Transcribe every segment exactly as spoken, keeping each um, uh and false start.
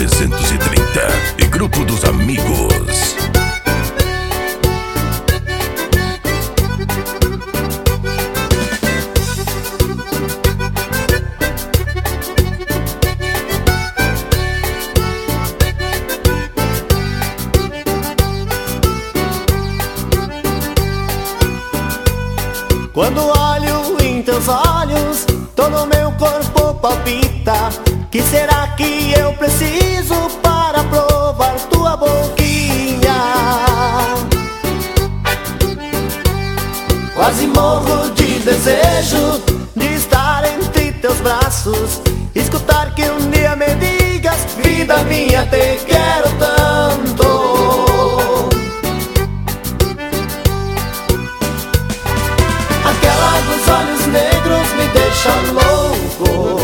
trezentos e trinta e Grupo dos Amigos. Quando olho em teus olhos, todo o meu corpo palpita. Que será que eu preciso para provar tua boquinha? Quase morro de desejo de estar entre teus braços, escutar que um dia me digas: vida minha, te quero tanto. Aquela dos olhos negros me deixa louco.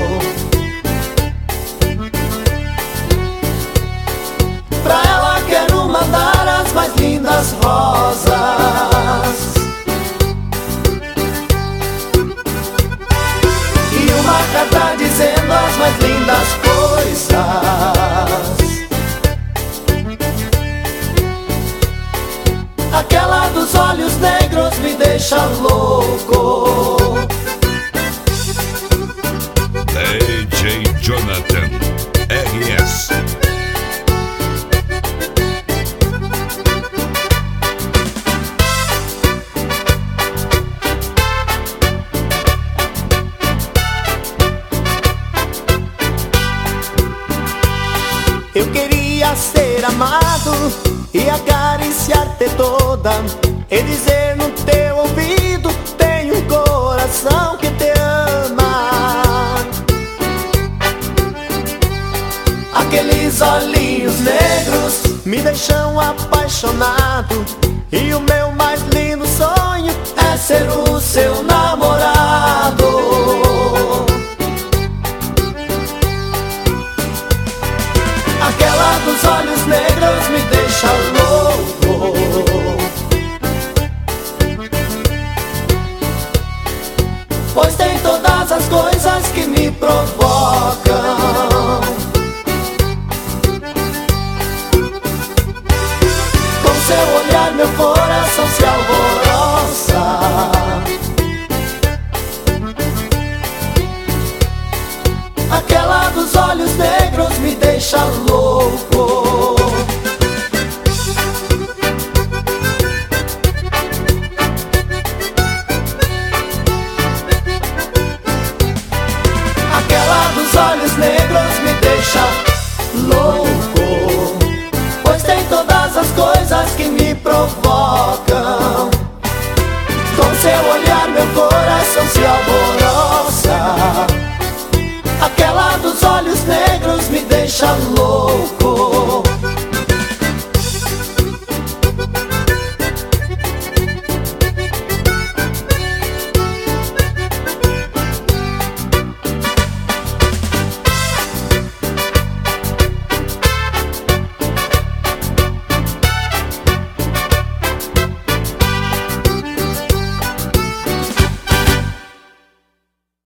Pra ela quero mandar as mais lindas rosas e uma carta dizendo as mais lindas coisas. Aquela dos olhos negros me deixa louco. D J Jonathan R S. Eu queria ser amado e acariciar-te toda, e dizer no teu ouvido: tenho um coração que te ama. Aqueles olhinhos negros me deixam apaixonado, e o meu mais lindo sonho é ser o seu namorado. Aquela dos olhos negros me deixa louco. Pois tem todas as coisas que me provocam. Com seu olhar meu coração se alvoroça. Aquela dos olhos negros me deixa louco. Aquela dos olhos negros me deixa louco. Pois tem todas as coisas que me provocam. Com seu olhar meu coração se alvoroça. Aquela dos olhos negros me deixa louco.